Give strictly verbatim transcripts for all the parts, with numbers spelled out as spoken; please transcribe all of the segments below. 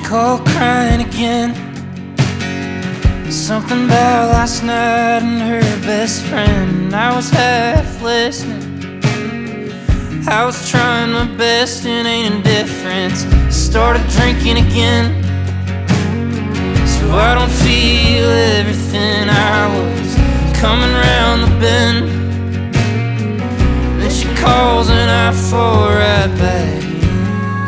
called crying again. Something about last night and her best friend. I was half listening, I was trying my best and ain't indifference. Started drinking again, so I don't feel everything. I was coming round the bend, then she calls and I fall right back in.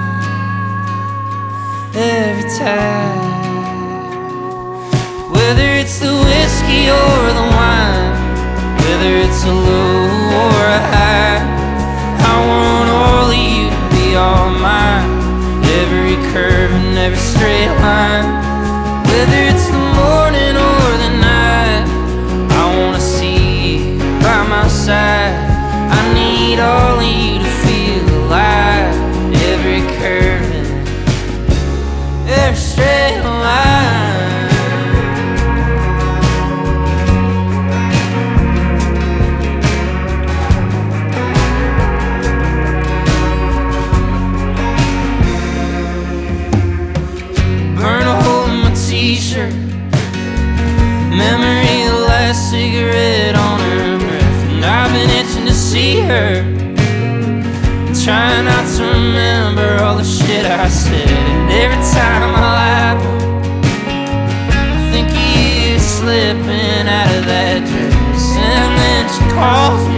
Every time, whether it's the whiskey or the wine, whether it's a low or a high, I want all of you to be all mine. Every curve and every straight line, whether it's the morning or the night, I wanna see you by my side. I need all of you to feel alive. Every curve and every straight line. T-shirt, memory of the last cigarette on her breath, and I've been itching to see her, trying not to remember all the shit I said. And every time I lie, I think of you slipping out of that dress, and then she calls